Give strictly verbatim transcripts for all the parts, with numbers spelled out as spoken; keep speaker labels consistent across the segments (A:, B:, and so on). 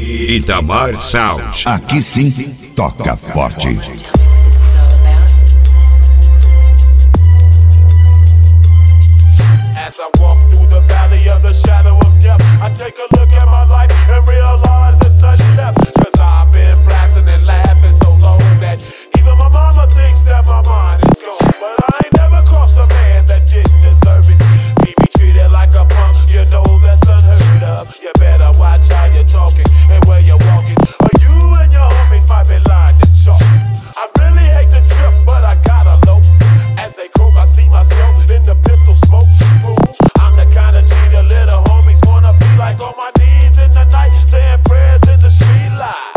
A: Itamar Sound.
B: Aqui sim, toca forte.
C: As I walk through the valley of the shadow of death, I take a look at my life and realize there's nothing left. Cause I've been blasting and laughing so long that even my mama thinks that my mind is gone. But I ain't never crossed a man that didn't deserve it. Me be treated like a punk, you know that's unheard of. You better watch how you're talking and where you're walking, or you and your homies might be lying to chalk. I really hate the trip, but I gotta low. As they croak, I see myself in the pistol smoke. I'm the kind of G the little homies wanna be like, on my knees in the night, saying prayers in the street light.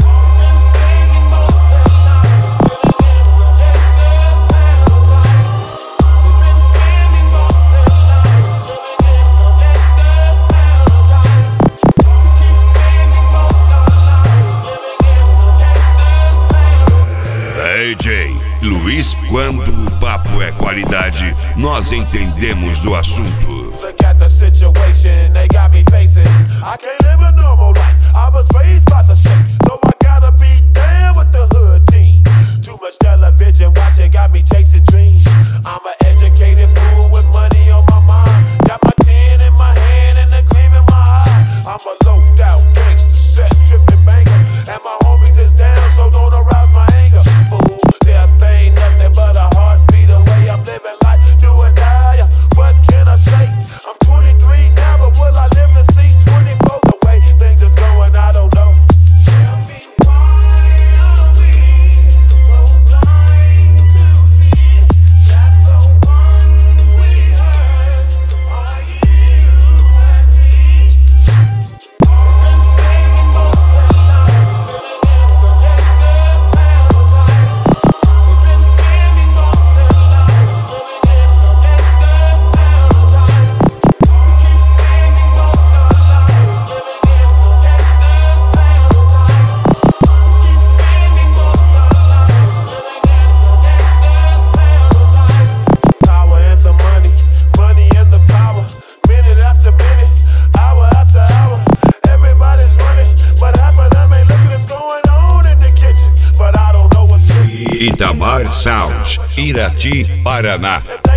A: D J Luiz, quando o papo é qualidade, nós entendemos do assunto.
C: Look at the situation they got me facing. I can't live a normal life. I was raised by the state, so I gotta be down with the hood team. Too much television watching got me chasing dreams. I'm an educated fool with money on my mind. Got my tin in my hand and a gleam in my eye. I'm a loped out gangster, set tripping banker, and my homies is down, so don't arouse my anger. Fool, death ain't nothing but a heartbeat away. I'm living life, do or die. What can I say? I'm twenty-three now, but will I live to see twenty-four? The way things is going, I don't know. Tell me why are we so blind to see that the ones we hurt are you and me? We've been spending most of our lives living in the gangster's paradise. We've been spending most of our lives living in the gangster's paradise. We keep spending most of our lives living in the gangster's paradise. We keep spending most of our lives living in the gangster's paradise. Power and the money, money and the power. Minute after minute, hour after hour. Everybody's running, but half of them ain't looking what's going on in the kitchen. But I don't know what's good.
A: Itamar Sound, Irati, Paraná.